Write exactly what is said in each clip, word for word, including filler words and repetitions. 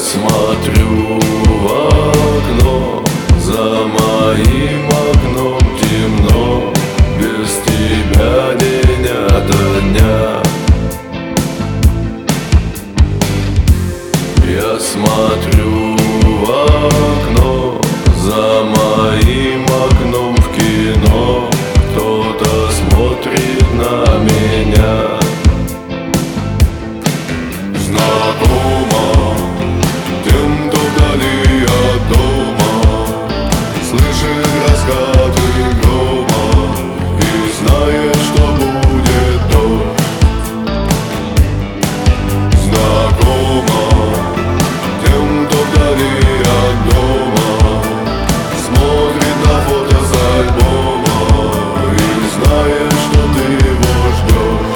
смотрю в окно, за моим окном темно, без тебя день ото дня. Я смотрю в окно, за моим окном в кино, кто-то смотрит на меня. Знакомо тем, кто вдали от дома, слышит раскаты грома и знает, что будет дождь. Знакомо тем, кто вдали от дома, смотрит на фото с альбома и знает, что ты его ждешь.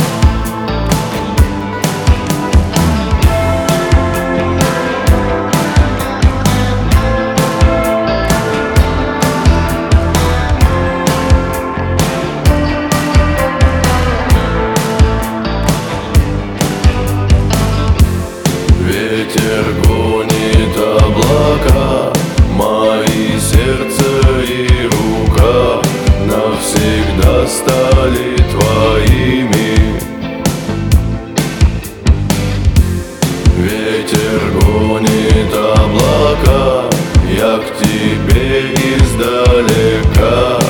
Ветер гонит облака, мои сердце и рука навсегда стали твоими. Ветер гонит облака, я к тебе издалека.